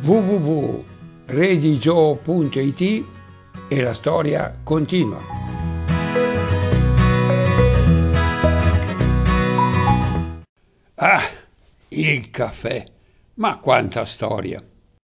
www.redigio.it e la storia continua. Ah, il caffè, ma quanta storia!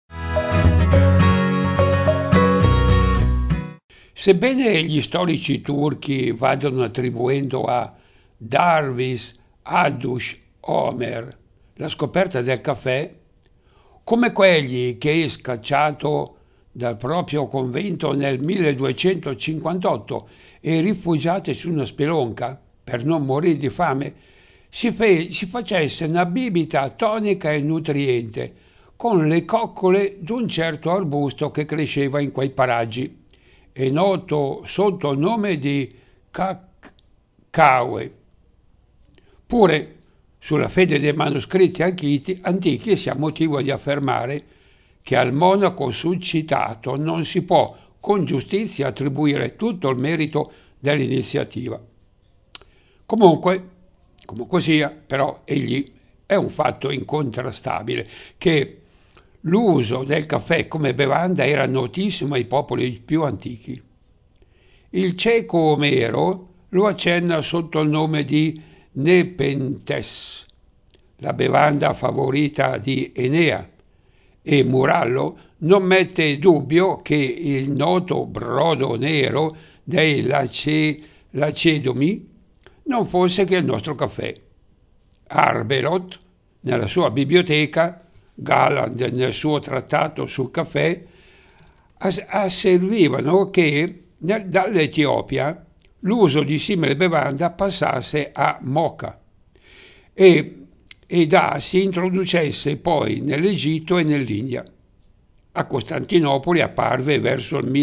Sebbene gli storici turchi vadano attribuendo a Darwis Haddoush Ömer la scoperta del caffè, come quelli che, scacciato dal proprio convento nel 1258 e rifugiati su una spelonca per non morire di fame, si facesse una bibita tonica e nutriente con le coccole d'un certo arbusto che cresceva in quei paraggi e noto sotto il nome di Caccaue. Pure sulla fede dei manoscritti antichi si ha motivo di affermare che al monaco succitato non si può con giustizia attribuire tutto il merito dell'iniziativa. Comunque sia, però, egli è un fatto incontrastabile che l'uso del caffè come bevanda era notissimo ai popoli più antichi. Il ceco Omero lo accenna sotto il nome di Nepenthes, la bevanda favorita di Enea, e Murallo non mette dubbio che il noto brodo nero dei Lacedomi non fosse che il nostro caffè. Arbelot, nella sua biblioteca, Galland nel suo trattato sul caffè, asservivano che dall'Etiopia l'uso di simile bevanda passasse a Mocha e si introducesse poi nell'Egitto e nell'India. A Costantinopoli apparve verso il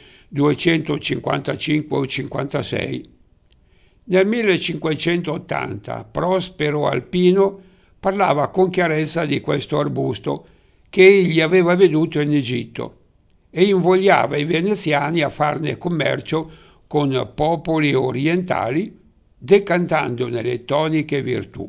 1255 o 56. Nel 1580 Prospero Alpino parlava con chiarezza di questo arbusto che egli aveva veduto in Egitto e invogliava i veneziani a farne commercio con popoli orientali, decantandone le toniche virtù.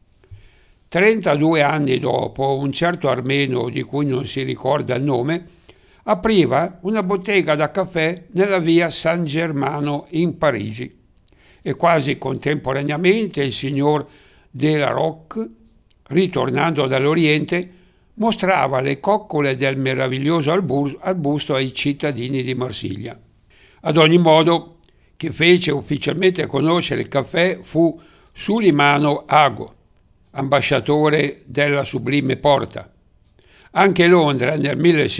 32 anni dopo, un certo armeno di cui non si ricorda il nome apriva una bottega da caffè nella via San Germano in Parigi e quasi contemporaneamente il signor de la Rocque, ritornando dall'Oriente, mostrava le coccole del meraviglioso arbusto ai cittadini di Marsiglia. Ad ogni modo, chi fece ufficialmente conoscere il caffè fu Sulimano Ago, ambasciatore della Sublime Porta. Anche Londra nel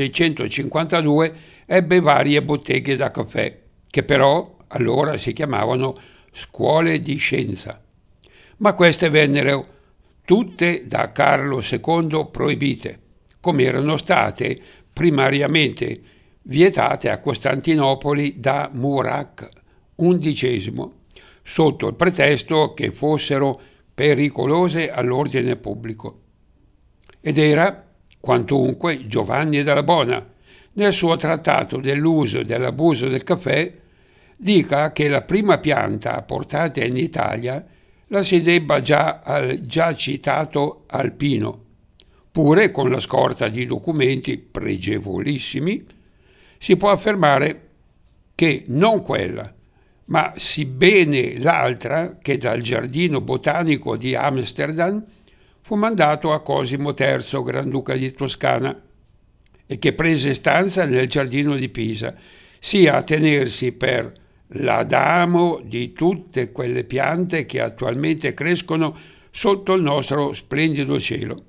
1652 ebbe varie botteghe da caffè, che però allora si chiamavano scuole di scienza. Ma queste vennero tutte da Carlo II proibite, come erano state primariamente vietate a Costantinopoli da Murat XI, sotto il pretesto che fossero pericolose all'ordine pubblico. Ed era, quantunque, Giovanni della Bona, nel suo trattato dell'uso e dell'abuso del caffè, dica che la prima pianta portata in Italia la si debba già al già citato Alpino. Pure con la scorta di documenti pregevolissimi si può affermare che non quella, ma sì bene l'altra che dal giardino botanico di Amsterdam fu mandato a Cosimo III, Granduca di Toscana, e che prese stanza nel giardino di Pisa, sia a tenersi per l'adamo di tutte quelle piante che attualmente crescono sotto il nostro splendido cielo.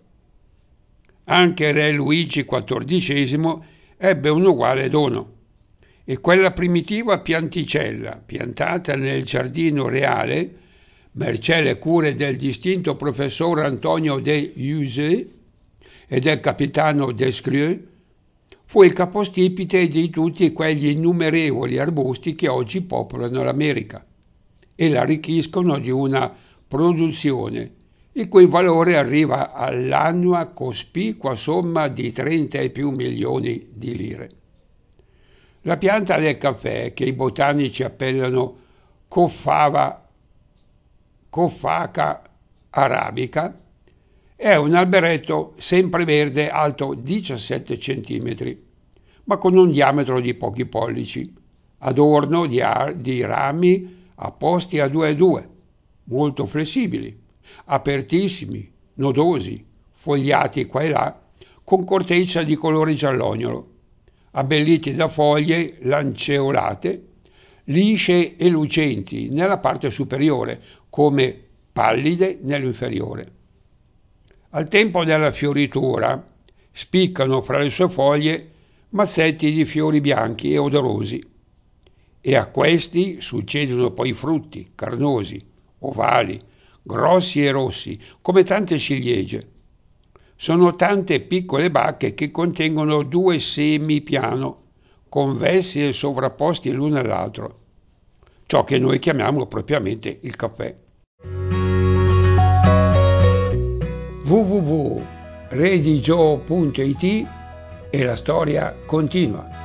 Anche re Luigi XIV ebbe un uguale dono, e quella primitiva pianticella, piantata nel giardino reale, mercé le cure del distinto professor Antonio de Jussieu e del capitano Desclieux, fu il capostipite di tutti quegli innumerevoli arbusti che oggi popolano l'America e la arricchiscono di una produzione il cui valore arriva all'annua cospicua somma di 30 e più milioni di lire. La pianta del caffè, che i botanici appellano Coffaca arabica, È un alberetto sempreverde alto 17 cm, ma con un diametro di pochi pollici, adorno di rami apposti a 2 a 2, molto flessibili, apertissimi, nodosi, fogliati qua e là, con corteccia di colore giallognolo, abbelliti da foglie lanceolate, lisce e lucenti nella parte superiore, come pallide nell'inferiore. Al tempo della fioritura spiccano fra le sue foglie mazzetti di fiori bianchi e odorosi, e a questi succedono poi frutti carnosi, ovali, grossi e rossi, come tante ciliegie. Sono tante piccole bacche che contengono 2 semi piano, convessi e sovrapposti l'uno all'altro, ciò che noi chiamiamo propriamente il caffè. www.redigio.it e la storia continua.